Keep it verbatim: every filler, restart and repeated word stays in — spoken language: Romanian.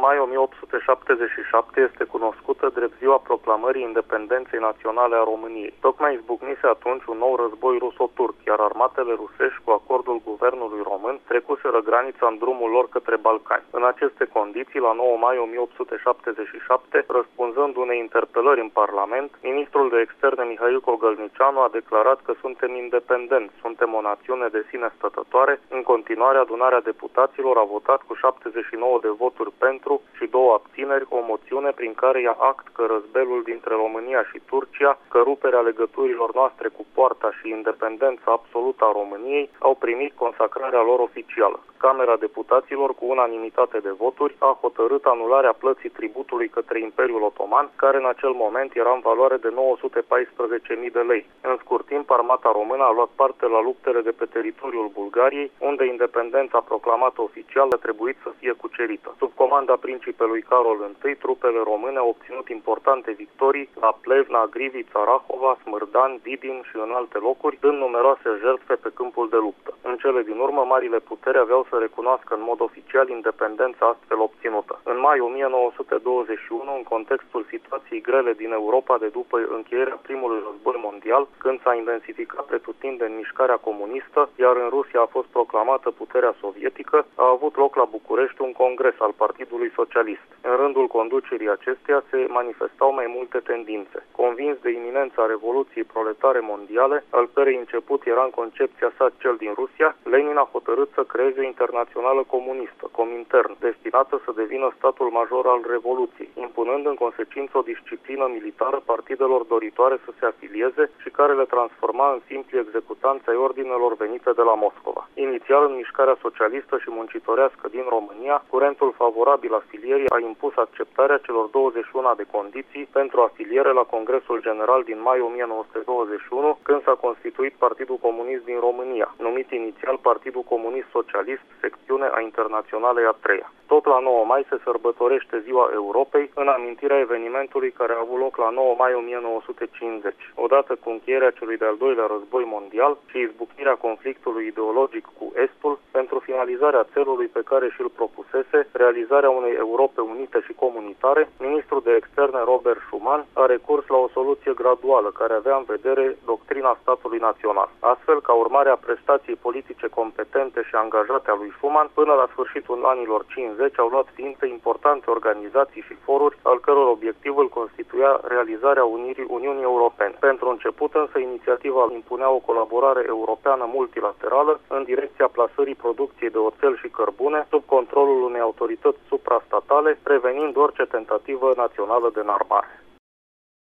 mai o mie opt sute șaptezeci și șapte este cunoscută drept ziua proclamării independenței naționale a României. Tocmai izbucnise atunci un nou război ruso-turc, iar armatele rusești, cu acordul guvernului român, trecuseră granița în drumul lor către Balcani. În aceste condiții, la nouă mai o mie opt sute șaptezeci și șapte, răspunzând unei interpelări în Parlament, ministrul de externe Mihail Cogălnicianu a declarat că suntem independenți, suntem o națiune de sine stătătoare. În continuare, adunarea deputaților a votat cu șaptezeci și nouă de voturi pentru și două abțineri o moțiune prin care ia act că războiul dintre România și Turcia, că ruperea legăturilor noastre cu poarta și independența absolută a României au primit consacrarea lor oficială. Camera Deputaților, cu unanimitate de voturi, a hotărât anularea plății tributului către Imperiul Otoman, care în acel moment era în valoare de nouă sute paisprezece mii de lei. În scurt timp, armata română a luat parte la luptele de pe teritoriul Bulgariei, unde independența proclamată oficial a trebuit să fie cucerită. Sub comanda principelui Carol I, trupele române au obținut importante victorii la Plevna, Grivița, Rahova, Smârdan, Dibin și în alte locuri, dând numeroase jertfe pe câmpul de luptă. În cele din urmă, marile puteri aveau să recunoască în mod oficial independența astfel obținută. În mai o mie nouă sute douăzeci și unu, în contextul situației grele din Europa de după încheierea primului război mondial, când s-a intensificat pretutindeni mișcarea comunistă, iar în Rusia a fost proclamată puterea sovietică, a avut loc la București un congres al Partidului Socialist. În rândul conducerii acesteia se manifestau mai multe tendințe. Convins de iminența Revoluției proletare mondiale, al cărei început era în concepția sa cel din Rusia, Lenin a hotărât să creeze o internațională comunistă, Comintern, destinată să devină statul major al Revoluției, impunând în consecință o disciplină militară partidelor doritoare să se afilieze și care le transforma în simpli executanți ai ordinelor venite de la Moscova. Inițial, în mișcarea socialistă și muncitorească din România, curentul favorabil afilierii a impus acceptarea celor douăzeci și unu de condiții pentru afiliere la Congresul General din mai o mie nouă sute douăzeci și unu, când s-a constituit Partidul Comunist din România, numit inițial Partidul Comunist Socialist, secțiune a Internaționalei a treia. Tot la nouă mai se sărbătorește Ziua Europei, în amintirea evenimentului care a avut loc la nouă mai o mie nouă sute cincizeci. Odată cu încheierea celui de-al doilea război mondial și izbucnirea conflictului ideologic cu Estul, pentru finalizarea țelului pe care și-l propusese, realizarea unei Europe unite și comunitare, ministrul de externe Robert Schuman a recurs la o soluție graduală care avea în vedere doctrina statului național. Astfel, ca urmare a prestației politice competente și angajate a lui Schuman, până la sfârșitul anilor cincizeci au luat ființă importante organizații și foruri, al căror obiectivul constituia realizarea unirii Uniunii Europene. Pentru început, însă, inițiativa impunea o colaborare europeană multilaterală în direcția plasării producției de oțel și cărbune sub controlul unei autorități suprastatale, prevenind orice tentativă națională de înarmare.